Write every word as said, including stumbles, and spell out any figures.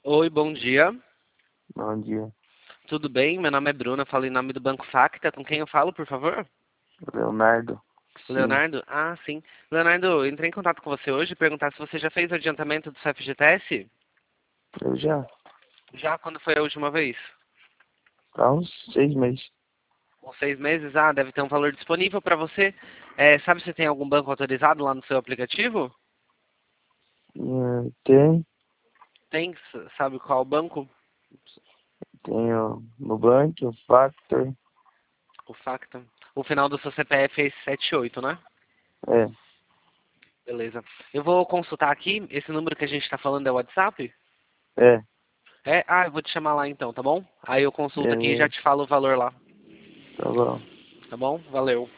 Oi, bom dia. Bom dia. Tudo bem? Meu nome é Bruna, falo em nome do Banco Facta. Com quem eu falo, por favor? Leonardo. Sim, Leonardo? Ah, sim. Leonardo, eu entrei em contato com você hoje e perguntar se você já fez o adiantamento do seu F G T S? eu já. Já? Quando foi a última vez? Há uns seis meses. Com seis meses? Ah, deve ter um valor disponível para você. É, sabe se tem algum banco autorizado lá no seu aplicativo? Hum, Tem, Tem? S- Sabe qual banco? tem o Nubank, o Factor. O Facta. O final do seu C P F é esse setenta e oito, né? É, Beleza. Eu vou consultar aqui. Esse número que a gente está falando é o WhatsApp? é, É? Ah, eu vou te chamar lá então, tá bom? Aí eu consulto aqui e já beleza. te falo o valor lá, Tá bom. tá bom? Valeu.